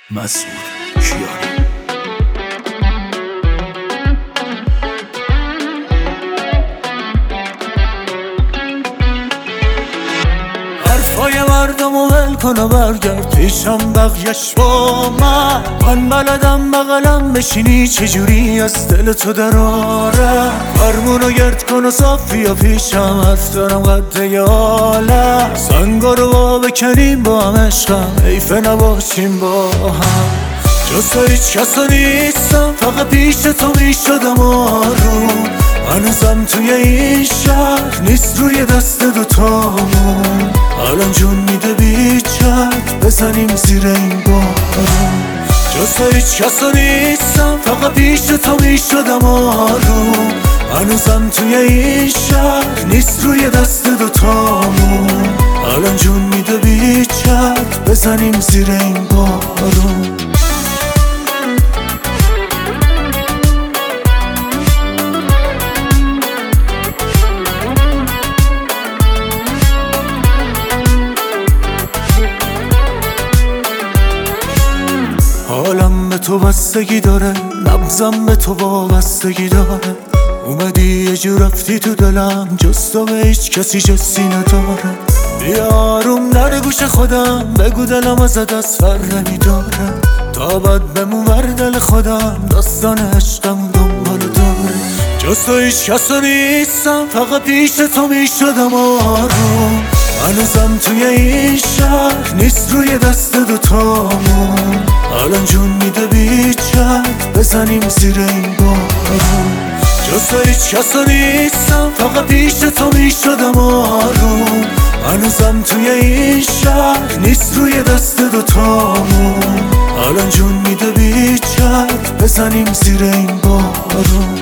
مسعود کیانی. حرفای مردم و ول کن و برگرد پیشم بقیش با من بلدم بغلم بشینی چجوری از دل تو دراره. فرمونو گرد کن و صافی و پیشم حرف دارم قد یالم. سنگا رو با بکنیم با هم عشقم حیفه نباشیم با هم. جز تو هیچ کسا نیستم فقط پیش تو میشدم آروم. هنوزم توی این شهر نیست روی دست دوتامون. الان جون میده بیچک بزنیم زیر این بارون. جز تو هیچ کسا نیستم فقط پیش تو میشدم آروم. هنوزم توی این شهر نیست روی دست دوتامون. الان جون میده بیچک بزنیم زیر این بارون. حالم به تو بستگی داره، نبضم به تو وابستگی داره. اومدی یه جور رفتی تو دلم، جز تو به هیچ کسی جسی نداره. بیا آروم در گوش خودم بگو دلم از دست فر نمیداره. تا بعد بمون بر دل خودم داستان عشقم دنبال داره. جز تو هیچ کسا نیستم فقط پیش تو میشدم آروم. هنوزم توی این شهر نیست روی دست دوتامون. الان جون میده بیچک بزنیم زیر این بارون. جز تو هیچ کسا نیستم فقط پیش تو میشدم آروم. هنوزم توی این شهر نیست روی دست دوتامون. الان جون میده بیچک بزنیم زیر این بارون.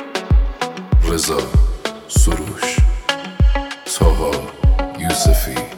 رضا سروش، طاها یوسفی.